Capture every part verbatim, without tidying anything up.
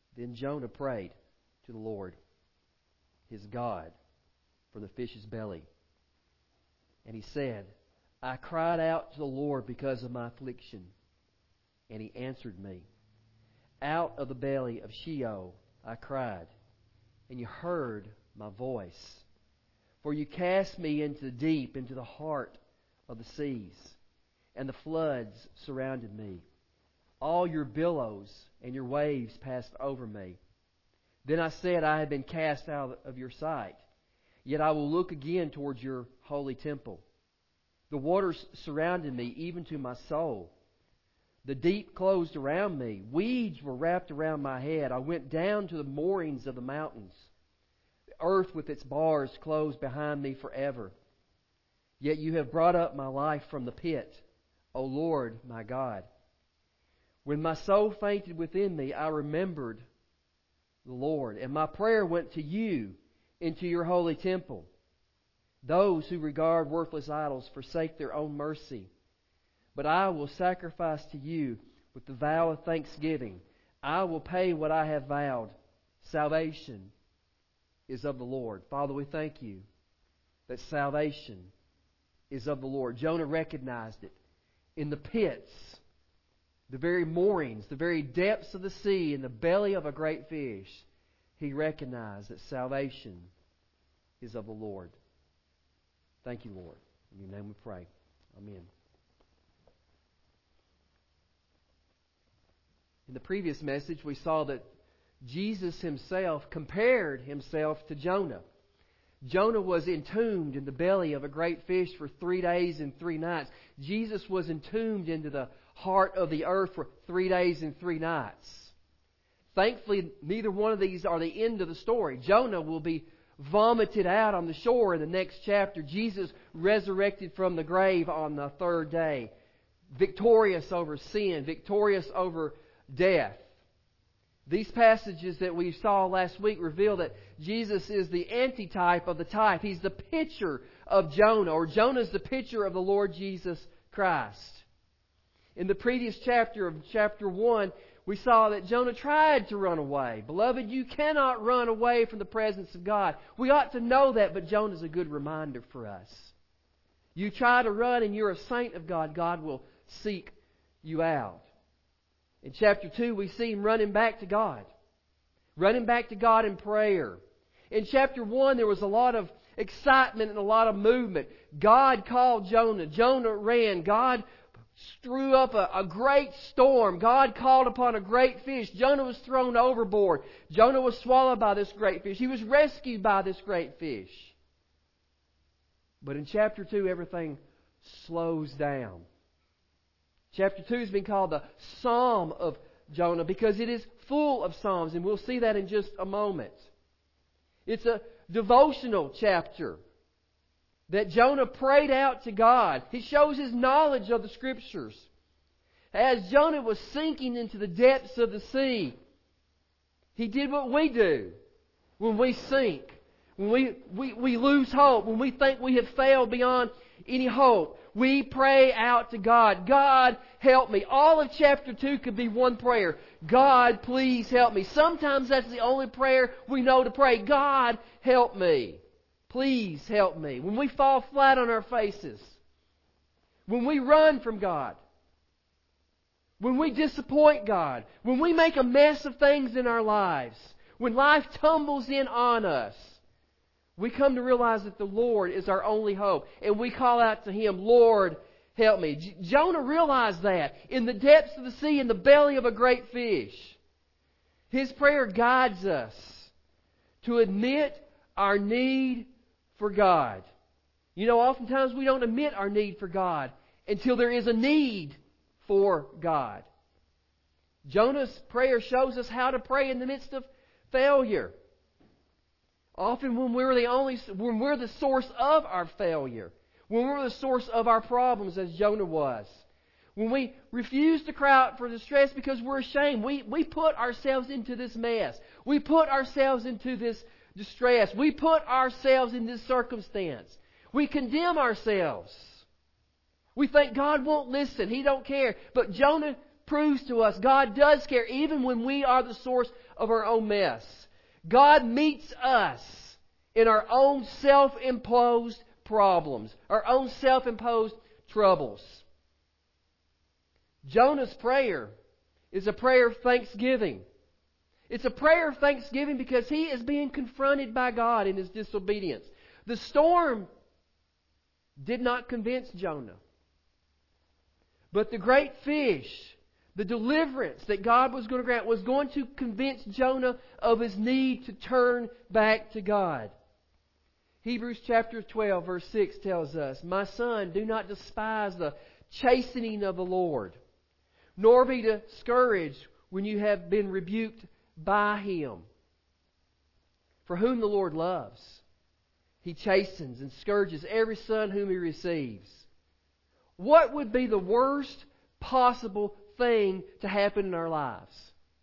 Then Jonah prayed to the Lord, his God, from the fish's belly. And he said, I cried out to the Lord because of my affliction, and He answered me. Out of the belly of Sheol I cried, and You heard my voice. For You cast me into the deep, into the heart of the seas, and the floods surrounded me. All Your billows and Your waves passed over me. Then I said, I have been cast out of Your sight, yet I will look again towards Your holy temple. The waters surrounded me, even to my soul. The deep closed around me. Weeds were wrapped around my head. I went down to the moorings of the mountains. The earth with its bars closed behind me forever. Yet You have brought up my life from the pit, O Lord my God. When my soul fainted within me, I remembered the Lord, and my prayer went to You into Your holy temple. Those who regard worthless idols forsake their own mercy. But I will sacrifice to You with the vow of thanksgiving. I will pay what I have vowed. Salvation is of the Lord. Father, we thank You that salvation is of the Lord. Jonah recognized it. In the pits, the very moorings, the very depths of the sea, in the belly of a great fish, he recognized that salvation is of the Lord. Thank You, Lord. In Your name we pray. Amen. In the previous message, we saw that Jesus Himself compared Himself to Jonah. Jonah was entombed in the belly of a great fish for three days and three nights. Jesus was entombed into the heart of the earth for three days and three nights. Thankfully, neither one of these are the end of the story. Jonah will be vomited out on the shore in the next chapter. Jesus resurrected from the grave on the third day, victorious over sin, victorious over death. These passages that we saw last week reveal that Jesus is the antitype of the type. He's the picture of Jonah, or Jonah is the picture of the Lord Jesus Christ. In the previous chapter of chapter one, we saw that Jonah tried to run away. Beloved, you cannot run away from the presence of God. We ought to know that, but Jonah is a good reminder for us. You try to run and you're a saint of God, God will seek you out. In chapter two, we see him running back to God. Running back to God in prayer. In chapter one, there was a lot of excitement and a lot of movement. God called Jonah. Jonah ran. God threw up a, a great storm. God called upon a great fish. Jonah was thrown overboard. Jonah was swallowed by this great fish. He was rescued by this great fish. But in chapter two, everything slows down. Chapter two has been called the Psalm of Jonah because it is full of psalms, and we'll see that in just a moment. It's a devotional chapter that Jonah prayed out to God. He shows his knowledge of the Scriptures. As Jonah was sinking into the depths of the sea, he did what we do when we sink, when we, we, we lose hope, when we think we have failed beyond any hope. We pray out to God. God, help me. All of chapter two could be one prayer. God, please help me. Sometimes that's the only prayer we know to pray. God, help me. Please help me. When we fall flat on our faces, when we run from God, when we disappoint God, when we make a mess of things in our lives, when life tumbles in on us, we come to realize that the Lord is our only hope. And we call out to Him, Lord, help me. J- Jonah realized that in the depths of the sea, in the belly of a great fish. His prayer guides us to admit our need for God. You know, oftentimes we don't admit our need for God until there is a need for God. Jonah's prayer shows us how to pray in the midst of failure. Often when we're the only, when we're the source of our failure, when we're the source of our problems, as Jonah was, when we refuse to cry out for distress because we're ashamed, we, we put ourselves into this mess. We put ourselves into this distress. We put ourselves in this circumstance. We condemn ourselves. We think God won't listen. He don't care. But Jonah proves to us God does care even when we are the source of our own mess. God meets us in our own self-imposed problems, our own self-imposed troubles. Jonah's prayer is a prayer of thanksgiving. It's a prayer of thanksgiving because he is being confronted by God in his disobedience. The storm did not convince Jonah. But the great fish, the deliverance that God was going to grant, was going to convince Jonah of his need to turn back to God. Hebrews chapter twelve verse six tells us, "My son, do not despise the chastening of the Lord, nor be discouraged when you have been rebuked by Him. For whom the Lord loves, He chastens and scourges every son whom He receives." What would be the worst possible thing to happen in our lives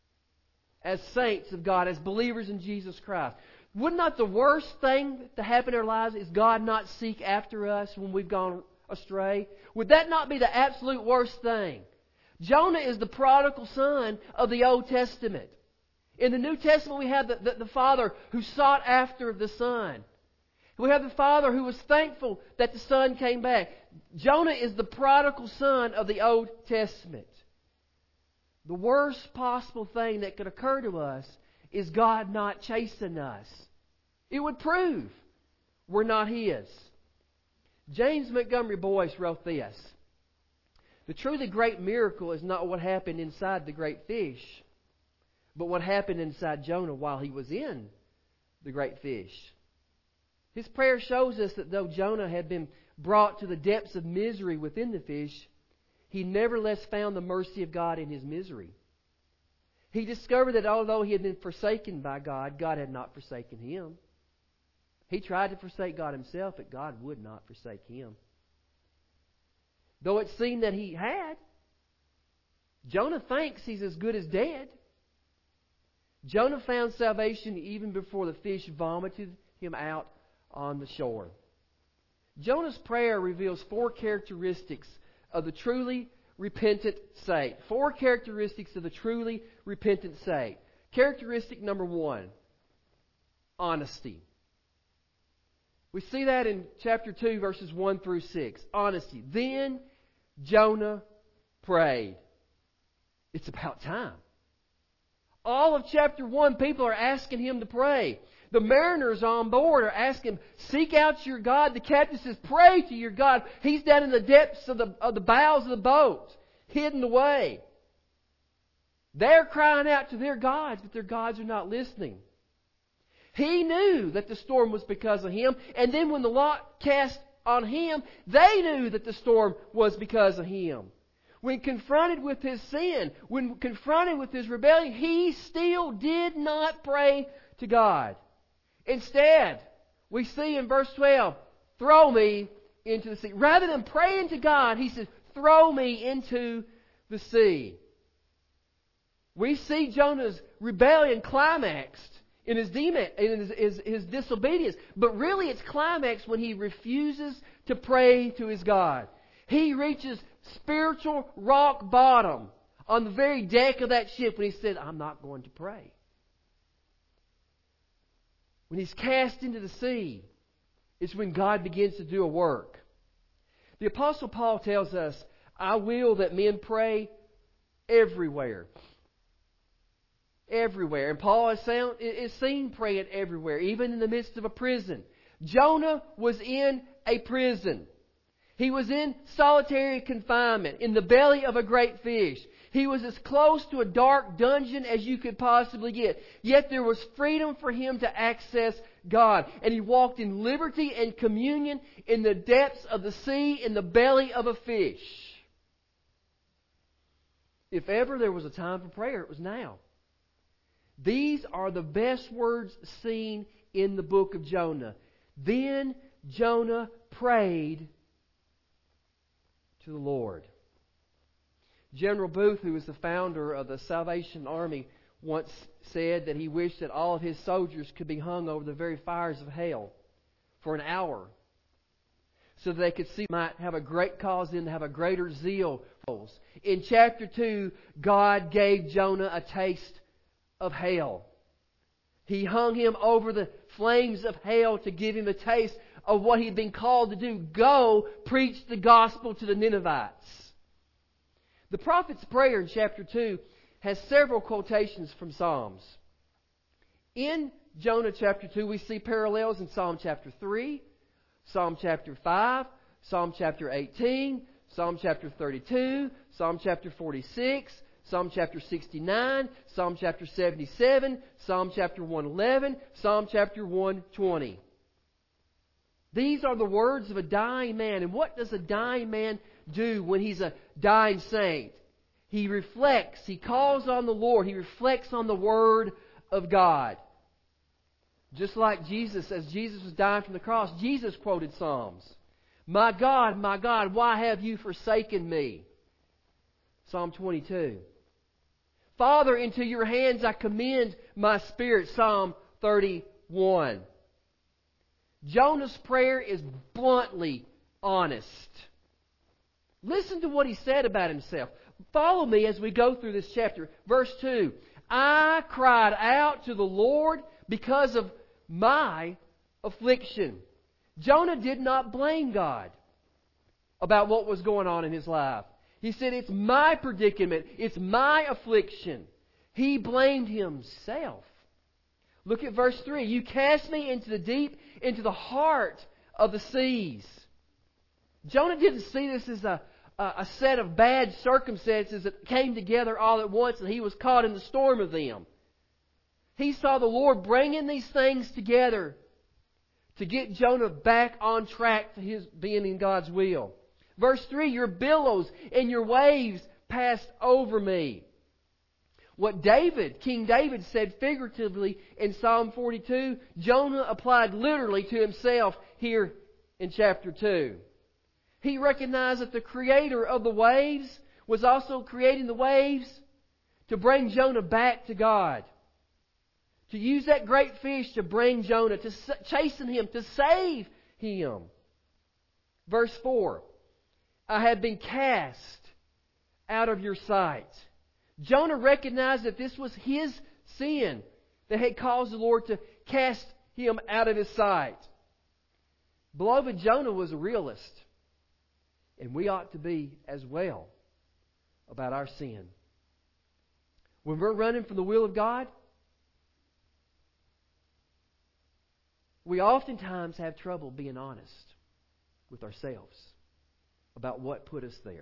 as saints of God, as believers in Jesus Christ? Would not the worst thing to happen in our lives is God not seek after us when we've gone astray? Would that not be the absolute worst thing? Jonah is the prodigal son of the Old Testament. In the New Testament we have the, the, the father who sought after the son. We have the father who was thankful that the son came back. Jonah is the prodigal son of the Old Testament. The worst possible thing that could occur to us is God not chasing us. It would prove we're not His. James Montgomery Boyce wrote this: "The truly great miracle is not what happened inside the great fish, but what happened inside Jonah while he was in the great fish." His prayer shows us that though Jonah had been brought to the depths of misery within the fish, he nevertheless found the mercy of God in his misery. He discovered that although he had been forsaken by God, God had not forsaken him. He tried to forsake God himself, but God would not forsake him. Though it seemed that he had, Jonah thinks he's as good as dead. Jonah found salvation even before the fish vomited him out on the shore. Jonah's prayer reveals four characteristics of the truly repentant saint. Four characteristics of the truly repentant saint. Characteristic number one, honesty. We see that in chapter two, verses one through six. Honesty. Then Jonah prayed. It's about time. All of chapter one, people are asking him to pray. The mariners on board are asking him, seek out your God. The captain says, pray to your God. He's down in the depths of the, of the bows of the boat, hidden away. They're crying out to their gods, but their gods are not listening. He knew that the storm was because of him. And then when the lot cast on him, they knew that the storm was because of him. When confronted with his sin, when confronted with his rebellion, he still did not pray to God. Instead, we see in verse twelve, throw me into the sea. Rather than praying to God, he says, throw me into the sea. We see Jonah's rebellion climaxed in his, de- in his, his, his disobedience. But really it's climaxed when he refuses to pray to his God. He reaches spiritual rock bottom on the very deck of that ship when he said, I'm not going to pray. When he's cast into the sea, it's when God begins to do a work. The Apostle Paul tells us, I will that men pray everywhere. Everywhere. And Paul is, sound, is seen praying everywhere, even in the midst of a prison. Jonah was in a prison. He was in solitary confinement, in the belly of a great fish. He was as close to a dark dungeon as you could possibly get. Yet there was freedom for him to access God. And he walked in liberty and communion in the depths of the sea, in the belly of a fish. If ever there was a time for prayer, it was now. These are the best words seen in the book of Jonah. Then Jonah prayed to the Lord. General Booth, who was the founder of the Salvation Army, once said that he wished that all of his soldiers could be hung over the very fires of hell for an hour so that they could see, might have a great cause in to have a greater zeal In chapter two, God gave Jonah a taste of hell. He hung him over the flames of hell to give him a taste of what he'd been called to do. Go preach the gospel to the Ninevites. The prophet's prayer in chapter two has several quotations from Psalms. In Jonah chapter two, we see parallels in Psalm chapter three, Psalm chapter five, Psalm chapter eighteen, Psalm chapter thirty-two, Psalm chapter forty-six, Psalm chapter sixty-nine, Psalm chapter seventy-seven, Psalm chapter one eleven, Psalm chapter one twenty. These are the words of a dying man. And what does a dying man do when he's a dying saint? He reflects. He calls on the Lord. He reflects on the Word of God. Just like Jesus, as Jesus was dying from the cross, Jesus quoted Psalms. My God, my God, why have you forsaken me? Psalm twenty-two. Father, into your hands I commend my spirit. Psalm thirty-one. Jonah's prayer is bluntly honest. Listen to what he said about himself. Follow me as we go through this chapter. Verse two. I cried out to the Lord because of my affliction. Jonah did not blame God about what was going on in his life. He said, it's my predicament. It's my affliction. He blamed himself. Look at verse three. You cast me into the deep, into the heart of the seas. Jonah didn't see this as a, a set of bad circumstances that came together all at once and he was caught in the storm of them. He saw the Lord bringing these things together to get Jonah back on track to his being in God's will. Verse three, your billows and your waves passed over me. What David, King David said figuratively in Psalm forty-two, Jonah applied literally to himself here in chapter two. He recognized that the creator of the waves was also creating the waves to bring Jonah back to God. To use that great fish to bring Jonah, to chasten him, to save him. Verse four, I have been cast out of your sight. Jonah recognized that this was his sin that had caused the Lord to cast him out of his sight. Beloved, Jonah was a realist. And we ought to be as well about our sin. When we're running from the will of God, we oftentimes have trouble being honest with ourselves about what put us there.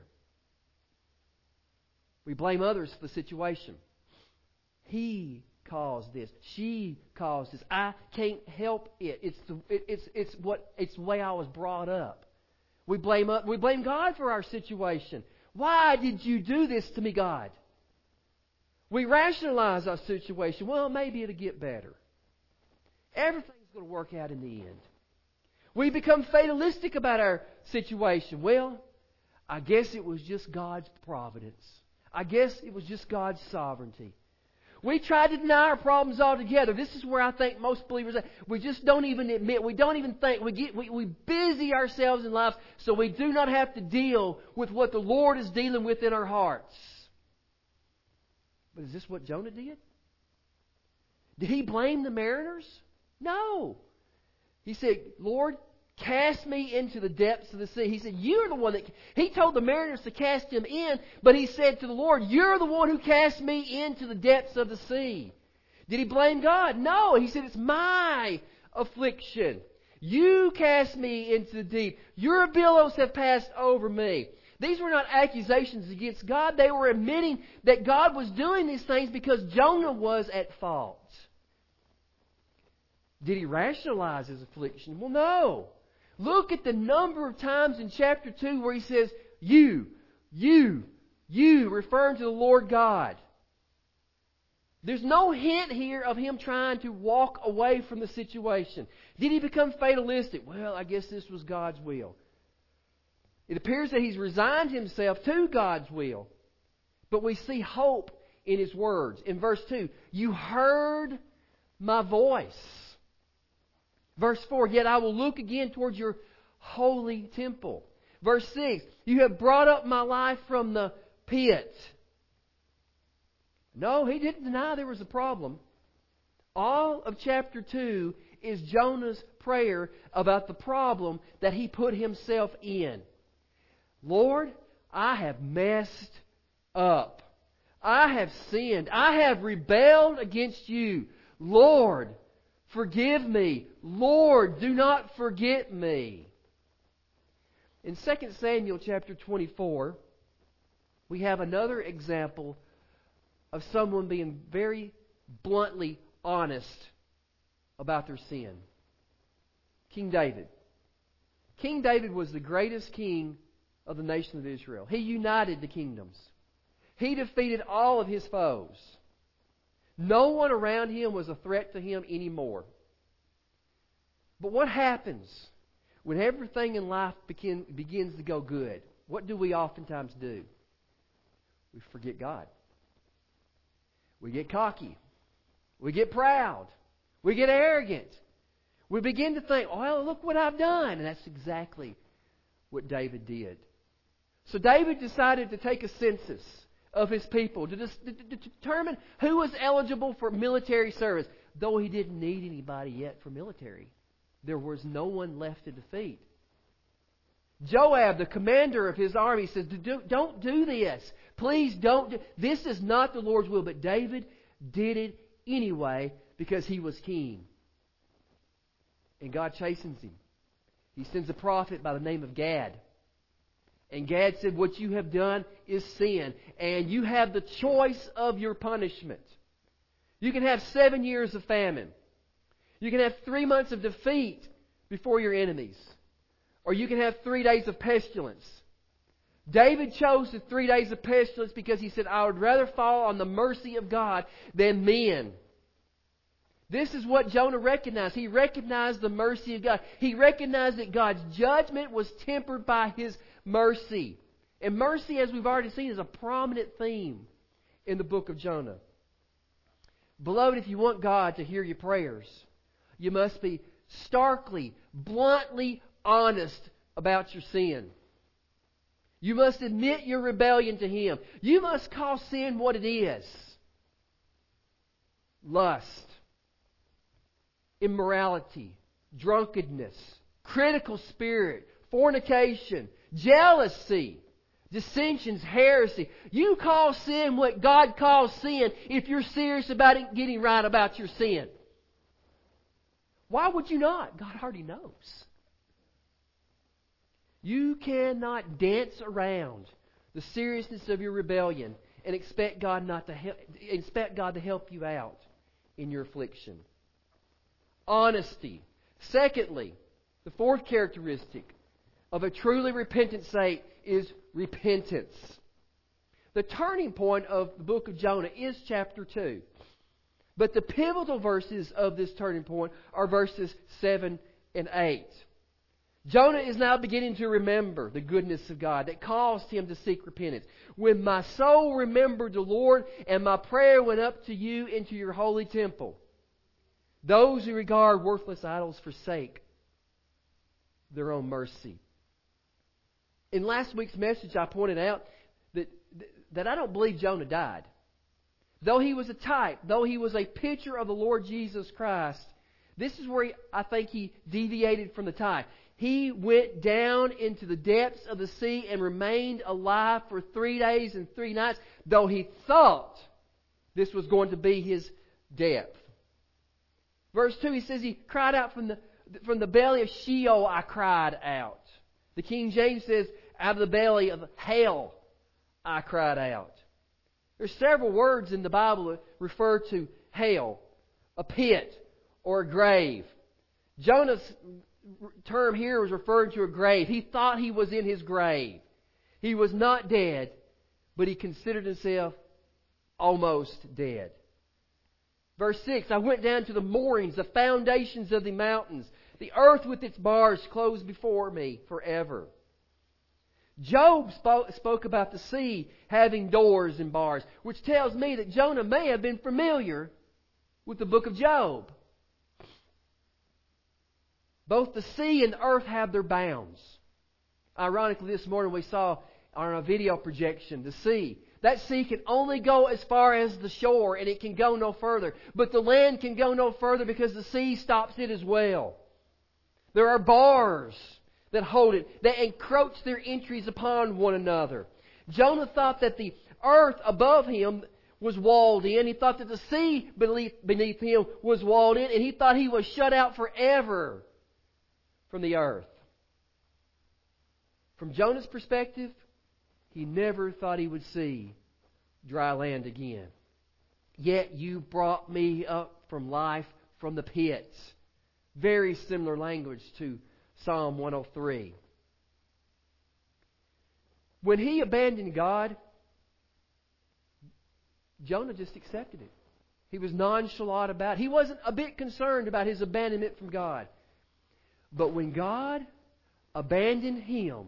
We blame others for the situation. He caused this. She caused this. I can't help it. It's the it, it's it's what it's the way I was brought up. We blame we blame God for our situation. Why did you do this to me, God? We rationalize our situation. Well, maybe it'll get better. Everything's going to work out in the end. We become fatalistic about our situation. Well, I guess it was just God's providence. I guess it was just God's sovereignty. We try to deny our problems altogether. This is where I think most believers are. We just don't even admit. We don't even think. We get we, we busy ourselves in life so we do not have to deal with what the Lord is dealing with in our hearts. But is this what Jonah did? Did he blame the mariners? No. He said, Lord, cast me into the depths of the sea. He said, you're the one that... He told the mariners to cast him in, but he said to the Lord, you're the one who cast me into the depths of the sea. Did he blame God? No. He said, it's my affliction. You cast me into the deep. Your billows have passed over me. These were not accusations against God. They were admitting that God was doing these things because Jonah was at fault. Did he rationalize his affliction? Well, no. Look at the number of times in chapter two where he says, you, you, you, referring to the Lord God. There's no hint here of him trying to walk away from the situation. Did he become fatalistic? Well, I guess this was God's will. It appears that he's resigned himself to God's will. But we see hope in his words. In verse two, you heard my voice. Verse four, yet I will look again towards your holy temple. Verse six, you have brought up my life from the pit. No, he didn't deny there was a problem. All of chapter two is Jonah's prayer about the problem that he put himself in. Lord, I have messed up. I have sinned. I have rebelled against you. Lord, forgive me. Lord, do not forget me. In Second Samuel chapter twenty-four, we have another example of someone being very bluntly honest about their sin. King David. King David was the greatest king of the nation of Israel. He united the kingdoms. He defeated all of his foes. No one around him was a threat to him anymore. But what happens when everything in life begin, begins to go good? What do we oftentimes do? We forget God. We get cocky. We get proud. We get arrogant. We begin to think, oh, well, look what I've done. And that's exactly what David did. So David decided to take a census of his people to, dis- to, to determine who was eligible for military service. Though he didn't need anybody yet for military. There was no one left to defeat. Joab, the commander of his army, says, don't do this. Please don't. Do- this is not the Lord's will. But David did it anyway because he was king. And God chastens him. He sends a prophet by the name of Gad. And Gad said, what you have done is sin. And you have the choice of your punishment. You can have seven years of famine. You can have three months of defeat before your enemies. Or you can have three days of pestilence. David chose the three days of pestilence because he said, I would rather fall on the mercy of God than men. This is what Jonah recognized. He recognized the mercy of God. He recognized that God's judgment was tempered by His mercy. And mercy, as we've already seen, is a prominent theme in the book of Jonah. Beloved, if you want God to hear your prayers, you must be starkly, bluntly honest about your sin. You must admit your rebellion to Him. You must call sin what it is. Lust, immorality, drunkenness, critical spirit, fornication, jealousy, dissensions, heresy. You call sin what God calls sin if you're serious about it, getting right about your sin. Why would you not? God already knows. You cannot dance around the seriousness of your rebellion and expect God not to help, expect God to help you out in your affliction. Honesty. Secondly, the fourth characteristic of a truly repentant saint is repentance. The turning point of the book of Jonah is chapter two. But the pivotal verses of this turning point are verses seven and eight. Jonah is now beginning to remember the goodness of God that caused him to seek repentance. When my soul remembered the Lord and my prayer went up to you into your holy temple. Those who regard worthless idols forsake their own mercy. In last week's message, I pointed out that, that I don't believe Jonah died. Though he was a type, though he was a picture of the Lord Jesus Christ, this is where he, I think he deviated from the type. He went down into the depths of the sea and remained alive for three days and three nights, though he thought this was going to be his death. Verse two, he says he cried out from the, from the belly of Sheol I cried out. The King James says, out of the belly of hell I cried out. There's several words in the Bible that refer to hell, a pit, or a grave. Jonah's term here was referring to a grave. He thought he was in his grave. He was not dead, but he considered himself almost dead. Verse six, I went down to the moorings, the foundations of the mountains. The earth with its bars closed before me forever. Job spoke, spoke about the sea having doors and bars, which tells me that Jonah may have been familiar with the book of Job. Both the sea and the earth have their bounds. Ironically, this morning we saw on a video projection the sea. That sea can only go as far as the shore, and it can go no further. But the land can go no further because the sea stops it as well. There are bars that hold it, that encroach their entries upon one another. Jonah thought that the earth above him was walled in. He thought that the sea beneath, beneath him was walled in, and he thought he was shut out forever from the earth. From Jonah's perspective, he never thought he would see dry land again. Yet you brought me up from life from the pits. Very similar language to Psalm one oh three. When he abandoned God, Jonah just accepted it. He was nonchalant about it. He wasn't a bit concerned about his abandonment from God. But when God abandoned him,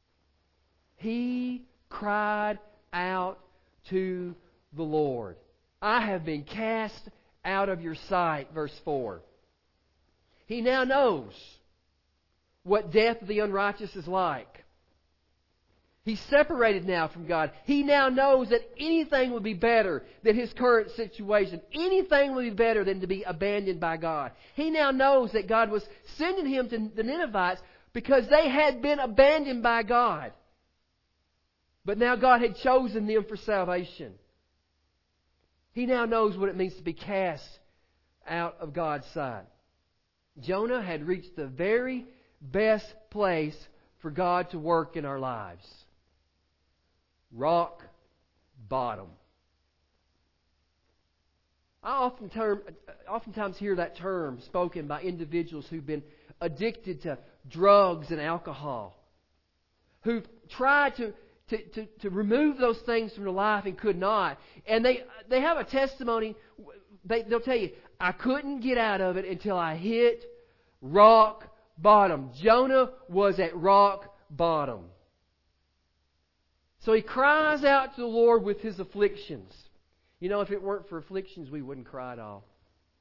he cried out to the Lord. I have been cast out of your sight, verse four. He now knows what death of the unrighteous is like. He's separated now from God. He now knows that anything would be better than his current situation. Anything would be better than to be abandoned by God. He now knows that God was sending him to the Ninevites because they had been abandoned by God. But now God had chosen them for salvation. He now knows what it means to be cast out of God's sight. Jonah had reached the very best place for God to work in our lives. Rock bottom. I often term, oftentimes hear that term spoken by individuals who've been addicted to drugs and alcohol, who've tried to To, to, to remove those things from their life and could not. And they they have a testimony. They, they'll tell you, I couldn't get out of it until I hit rock bottom. Jonah was at rock bottom. So he cries out to the Lord with his afflictions. You know, if it weren't for afflictions, we wouldn't cry at all.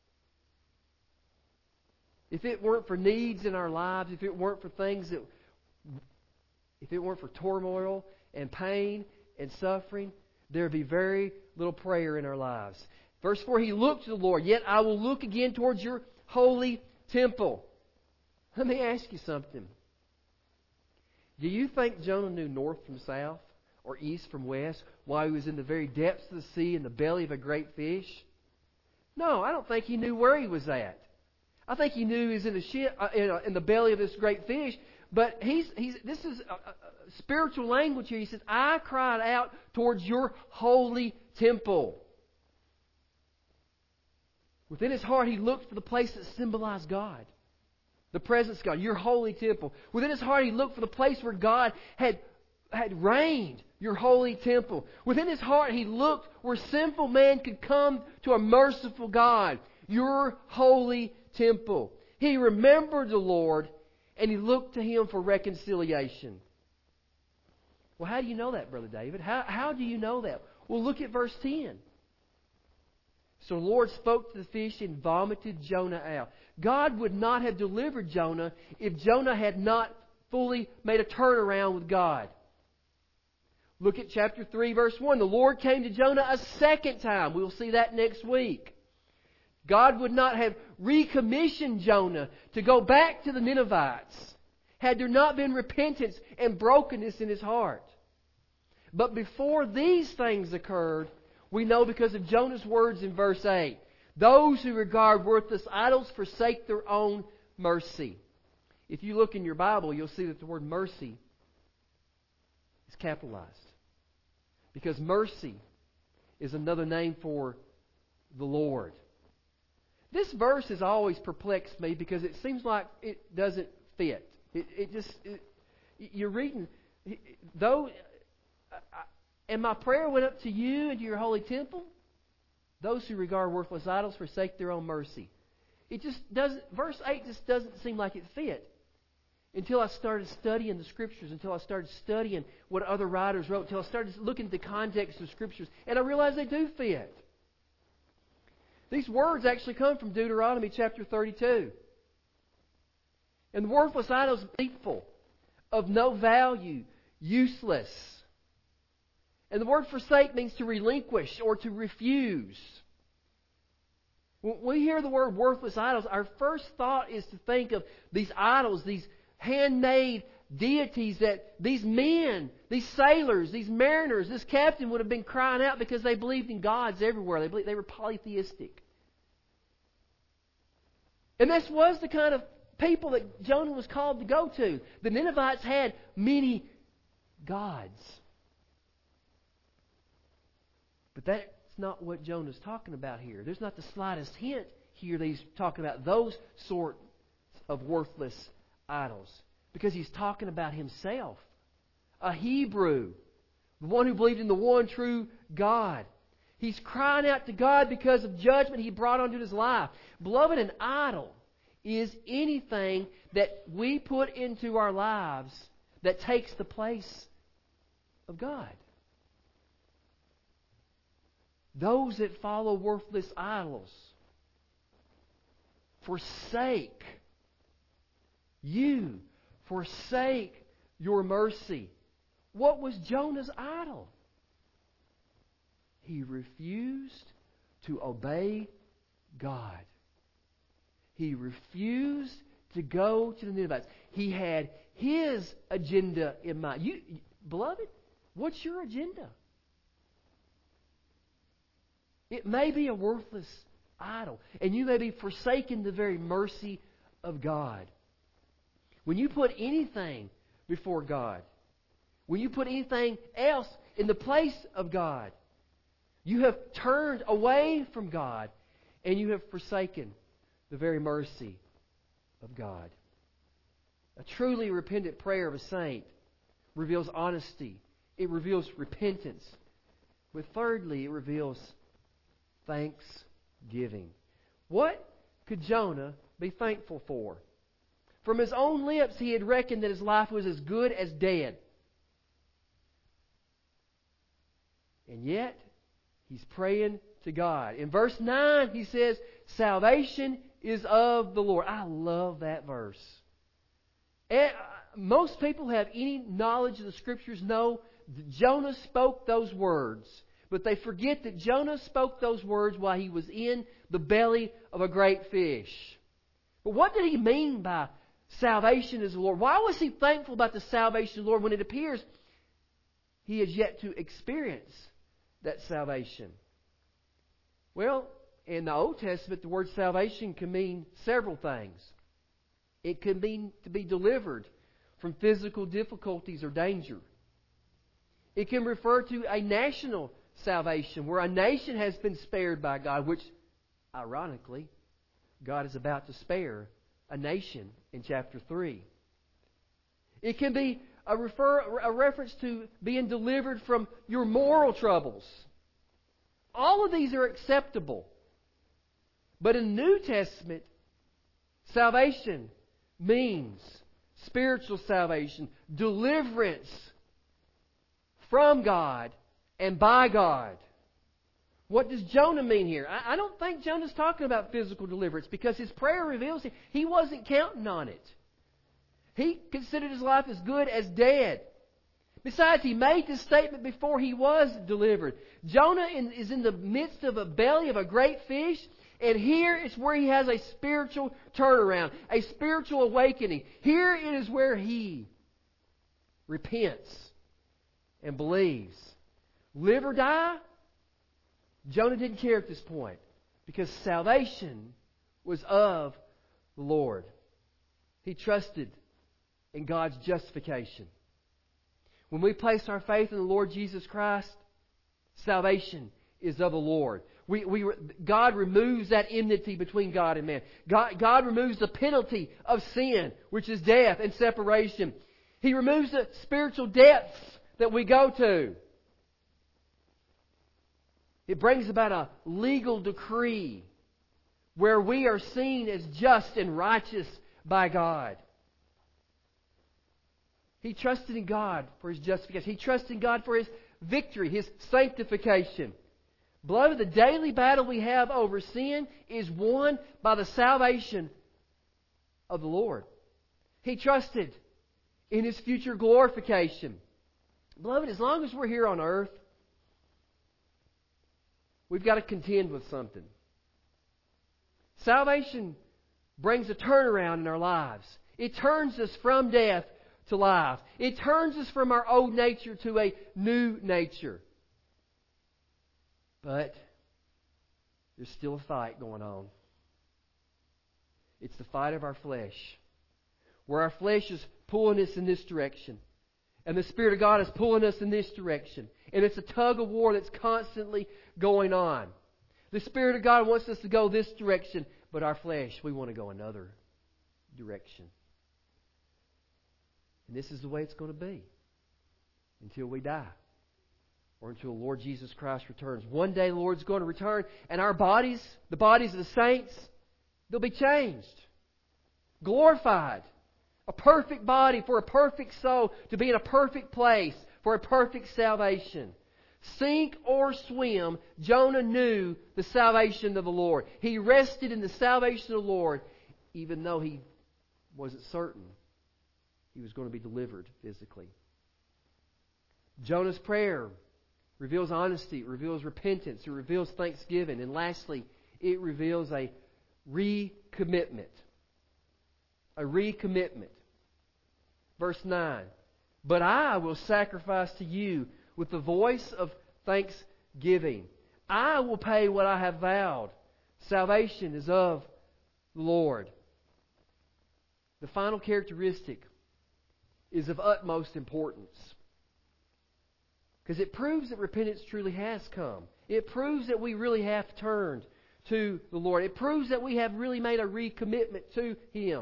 If it weren't for needs in our lives, if it weren't for things that, if it weren't for turmoil and pain and suffering, there would be very little prayer in our lives. Verse four, he looked to the Lord, yet I will look again towards your holy temple. Let me ask you something. Do you think Jonah knew north from south or east from west while he was in the very depths of the sea in the belly of a great fish? No, I don't think he knew where he was at. I think he knew he was in the ship, uh, in, uh, in the belly of this great fish. But he's he's this is a, a spiritual language here. He says, I cried out towards your holy temple. Within his heart, he looked for the place that symbolized God. The presence of God, your holy temple. Within his heart, he looked for the place where God had, had reigned, your holy temple. Within his heart, he looked where sinful man could come to a merciful God, your holy temple. He remembered the Lord, and he looked to Him for reconciliation. Well, how do you know that, Brother David? How, how do you know that? Well, look at verse ten. So the Lord spoke to the fish and vomited Jonah out. God would not have delivered Jonah if Jonah had not fully made a turnaround with God. Look at chapter three, verse one. The Lord came to Jonah a second time. We'll see that next week. God would not have recommissioned Jonah to go back to the Ninevites had there not been repentance and brokenness in his heart. But before these things occurred, we know because of Jonah's words in verse eight, those who regard worthless idols forsake their own mercy. If you look in your Bible, you'll see that the word mercy is capitalized. Because mercy is another name for the Lord. This verse has always perplexed me because it seems like it doesn't fit. It, it just, it, you're reading, though, and my prayer went up to you and to your holy temple. Those who regard worthless idols forsake their own mercy. It just doesn't, verse eight just doesn't seem like it fit. Until I started studying the Scriptures, until I started studying what other writers wrote, until I started looking at the context of Scriptures, and I realized they do fit. These words actually come from Deuteronomy chapter thirty-two. And the worthless idol is deceitful. of no value, useless. And the word forsake means to relinquish or to refuse. When we hear the word worthless idols, our first thought is to think of these idols, these handmade deities that these men, these sailors, these mariners, this captain would have been crying out because they believed in gods everywhere. They believed, they were polytheistic. And this was the kind of people that Jonah was called to go to. The Ninevites had many gods. But that's not what Jonah's talking about here. There's not the slightest hint here that he's talking about those sorts of worthless idols. Because he's talking about himself. A Hebrew. The one who believed in the one true God. He's crying out to God because of judgment He brought onto his life. Beloved, an idol is anything that we put into our lives that takes the place of God. Those that follow worthless idols forsake you, forsake your mercy. What was Jonah's idol? He refused to obey God. He refused to go to the Ninevites. He had his agenda in mind. You, beloved, what's your agenda? It may be a worthless idol, and you may be forsaking the very mercy of God. When you put anything before God, when you put anything else in the place of God, you have turned away from God, and you have forsaken the very mercy of God. A truly repentant prayer of a saint reveals honesty. It reveals repentance. But thirdly, it reveals thanksgiving. What could Jonah be thankful for? From his own lips, he had reckoned that his life was as good as dead. And yet, he's praying to God. In verse nine, he says, salvation is of the Lord. I love that verse. And most people who have any knowledge of the Scriptures know that Jonah spoke those words. But they forget that Jonah spoke those words while he was in the belly of a great fish. But what did he mean by salvation is the Lord? Why was he thankful about the salvation of the Lord when it appears he has yet to experience that salvation? Well, in the Old Testament, the word salvation can mean several things. It can mean to be delivered from physical difficulties or danger. It can refer to a national salvation, where a nation has been spared by God, which, ironically, God is about to spare a nation in chapter three. It can be a, refer, a reference to being delivered from your moral troubles. All of these are acceptable. But in the New Testament, salvation means spiritual salvation, deliverance from God and by God. What does Jonah mean here? I, I don't think Jonah's talking about physical deliverance, because his prayer reveals he, he wasn't counting on it. He considered his life as good as dead. Besides, he made this statement before he was delivered. Jonah in, is in the midst of a belly of a great fish, and here is where he has a spiritual turnaround, a spiritual awakening. Here it is where he repents and believes. Live or die? Jonah didn't care at this point, because salvation was of the Lord. He trusted in God's justification. When we place our faith in the Lord Jesus Christ, salvation is of the Lord. We, we, God removes that enmity between God and man. God, God removes the penalty of sin, which is death and separation. He removes the spiritual depths that we go to. It brings about a legal decree where we are seen as just and righteous by God. He trusted in God for His justification. He trusted in God for His victory, His sanctification. Beloved, the daily battle we have over sin is won by the salvation of the Lord. He trusted in His future glorification. Beloved, as long as we're here on earth, we've got to contend with something. Salvation brings a turnaround in our lives. It turns us from death to life. It turns us from our old nature to a new nature. But there's still a fight going on. It's the fight of our flesh, where our flesh is pulling us in this direction, and the Spirit of God is pulling us in this direction. And it's a tug of war that's constantly going on. The Spirit of God wants us to go this direction, but our flesh, we want to go another direction. And this is the way it's going to be until we die, or until the Lord Jesus Christ returns. One day the Lord's going to return, and our bodies, the bodies of the saints, they'll be changed, glorified. A perfect body for a perfect soul to be in a perfect place for a perfect salvation. Sink or swim, Jonah knew the salvation of the Lord. He rested in the salvation of the Lord, even though he wasn't certain he was going to be delivered physically. Jonah's prayer reveals honesty, it reveals repentance, it reveals thanksgiving, and lastly, it reveals a recommitment. A recommitment. Verse nine. But I will sacrifice to you with the voice of thanksgiving. I will pay what I have vowed. Salvation is of the Lord. The final characteristic is of utmost importance, because it proves that repentance truly has come. It proves that we really have turned to the Lord. It proves that we have really made a recommitment to Him.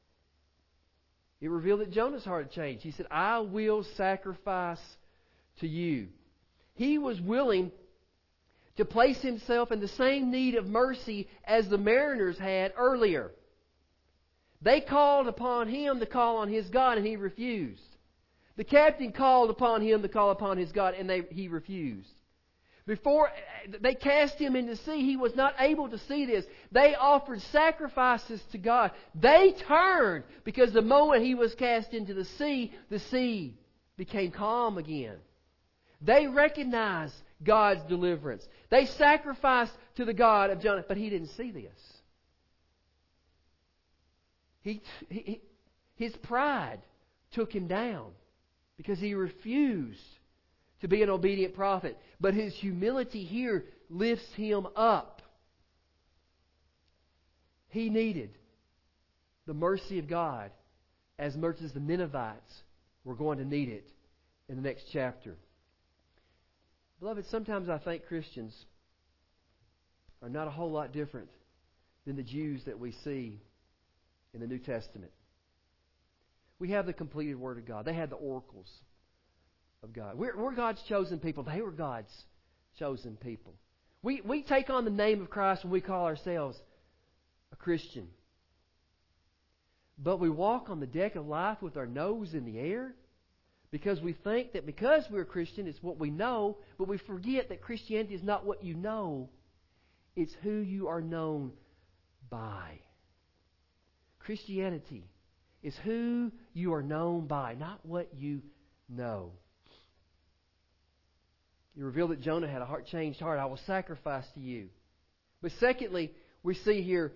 It revealed that Jonah's heart had changed. He said, I will sacrifice to you. He was willing to place himself in the same need of mercy as the mariners had earlier. They called upon him to call on his God, and he refused. The captain called upon him to call upon his God, and they, he refused. Before they cast him into the sea, he was not able to see this. They offered sacrifices to God. They turned, because the moment he was cast into the sea, the sea became calm again. They recognized God's deliverance. They sacrificed to the God of Jonah, but he didn't see this. He, he, his pride took him down because he refused to be an obedient prophet. But his humility here lifts him up. He needed the mercy of God as much as the Ninevites were going to need it in the next chapter. Beloved, sometimes I think Christians are not a whole lot different than the Jews that we see in the New Testament. We have the completed Word of God. They had the oracles of God. We're, we're God's chosen people. They were God's chosen people. We, we take on the name of Christ when we call ourselves a Christian. But we walk on the deck of life with our nose in the air because we think that because we're a Christian, it's what we know, but we forget that Christianity is not what you know. It's who you are known by. Christianity is who you are known by, not what you know. You reveal that Jonah had a heart changed heart. I will sacrifice to you. But secondly, we see here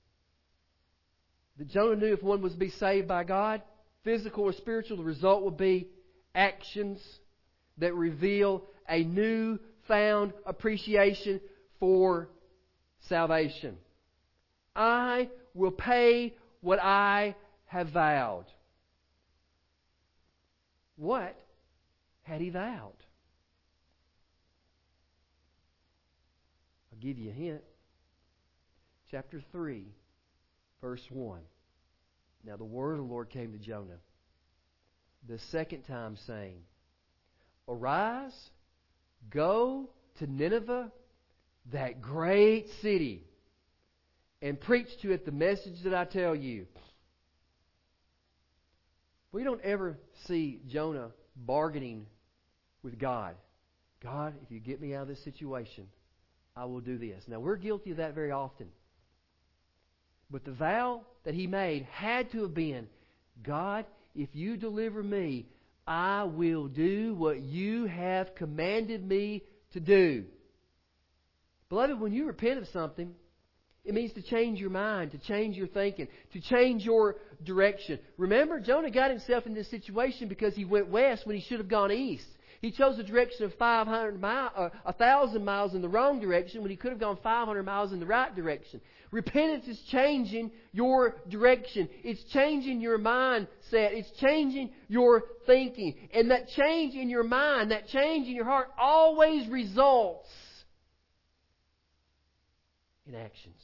that Jonah knew if one was to be saved by God, physical or spiritual, the result would be actions that reveal a new-found appreciation for salvation. I will pay what I have vowed. What had he vowed? I'll give you a hint. Chapter three, verse one. Now the word of the Lord came to Jonah the second time, saying, Arise, go to Nineveh, that great city, and preach to it the message that I tell you. We don't ever see Jonah bargaining with God. God, if you get me out of this situation, I will do this. Now, we're guilty of that very often. But the vow that he made had to have been, God, if you deliver me, I will do what you have commanded me to do. Beloved, when you repent of something, it means to change your mind, to change your thinking, to change your direction. Remember, Jonah got himself in this situation because he went west when he should have gone east. He chose a direction of five hundred miles, uh, one thousand miles in the wrong direction when he could have gone five hundred miles in the right direction. Repentance is changing your direction. It's changing your mindset. It's changing your thinking. And that change in your mind, that change in your heart always results in actions.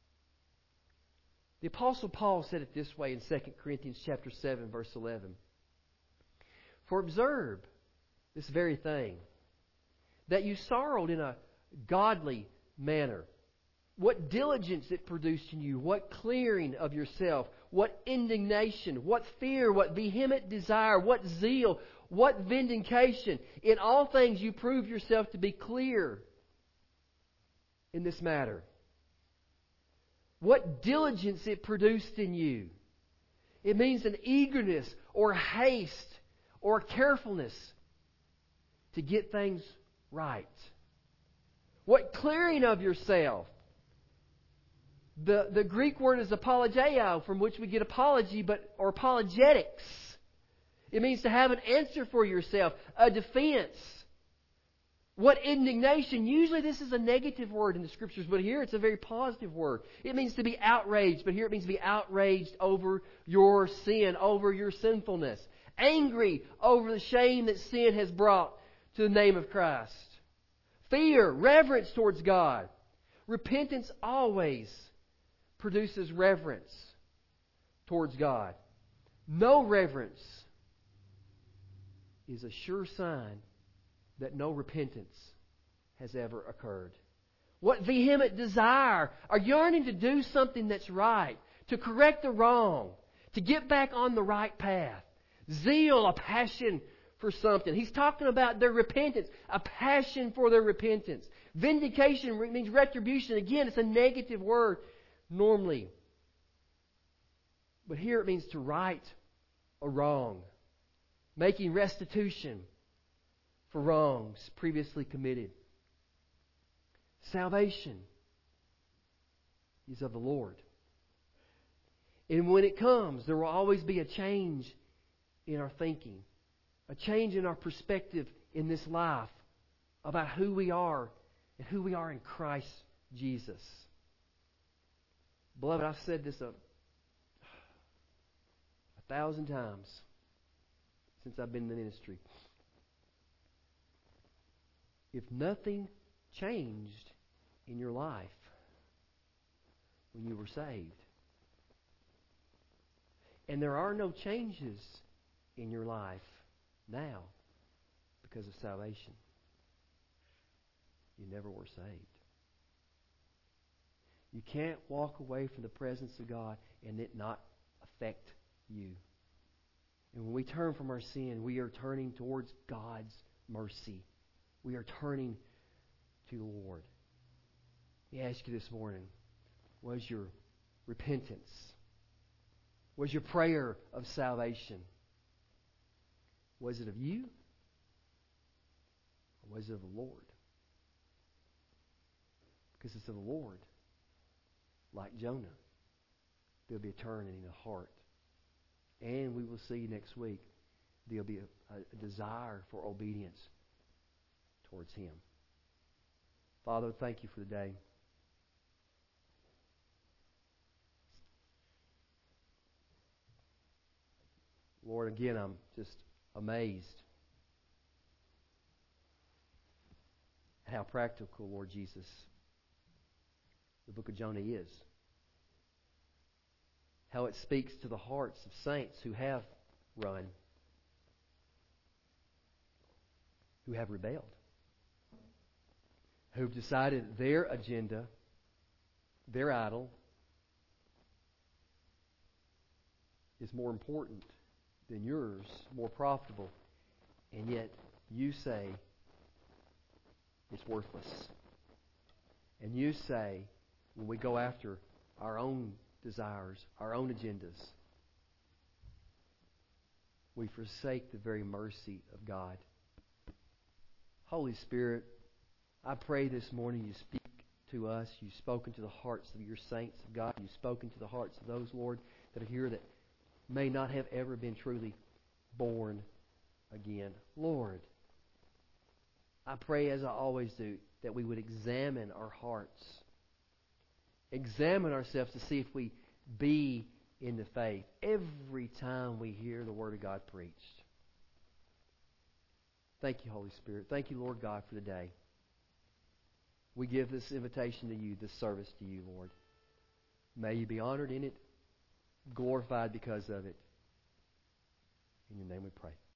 The Apostle Paul said it this way in Second Corinthians chapter seven, verse eleven. For observe this very thing, that you sorrowed in a godly manner. What diligence it produced in you, what clearing of yourself, what indignation, what fear, what vehement desire, what zeal, what vindication. In all things you prove yourself to be clear in this matter. What diligence it produced in you. It means an eagerness or haste or carefulness to get things right. What clearing of yourself. The, the Greek word is apologeia, from which we get apology, but or apologetics. It means to have an answer for yourself, a defense. What indignation? Usually this is a negative word in the Scriptures, but here it's a very positive word. It means to be outraged, but here it means to be outraged over your sin, over your sinfulness. Angry over the shame that sin has brought to the name of Christ. Fear, reverence towards God. Repentance always produces reverence towards God. No reverence is a sure sign that no repentance has ever occurred. What vehement desire, a yearning to do something that's right, to correct the wrong, to get back on the right path. Zeal, a passion for something. He's talking about their repentance, a passion for their repentance. Vindication means retribution. Again, it's a negative word normally. But here it means to right a wrong, making restitution for wrongs previously committed. Salvation is of the Lord. And when it comes, there will always be a change in our thinking, a change in our perspective in this life about who we are and who we are in Christ Jesus. Beloved, I've said this a, a thousand times since I've been in the ministry. If nothing changed in your life when you were saved, and there are no changes in your life now because of salvation, you never were saved. You can't walk away from the presence of God and it not affect you. And when we turn from our sin, we are turning towards God's mercy. We are turning to the Lord. Let me ask you this morning, was your repentance, was your prayer of salvation, was it of you or was it of the Lord? Because it's of the Lord, like Jonah, there'll be a turning in the heart. And we will see next week there'll be a, a desire for obedience towards Him. Father, thank you for the day. Lord, again, I'm just amazed at how practical, Lord Jesus, the book of Jonah is. How it speaks to the hearts of saints who have run, who have rebelled, who've decided their agenda, their idol, is more important than yours, more profitable, and yet you say it's worthless. And you say, when we go after our own desires, our own agendas, we forsake the very mercy of God. Holy Spirit, I pray this morning you speak to us. You've spoken to the hearts of your saints of God. You've spoken to the hearts of those, Lord, that are here that may not have ever been truly born again. Lord, I pray, as I always do, that we would examine our hearts. Examine ourselves to see if we be in the faith every time we hear the Word of God preached. Thank you, Holy Spirit. Thank you, Lord God, for the day. We give this invitation to you, this service to you, Lord. May you be honored in it, glorified because of it. In your name we pray.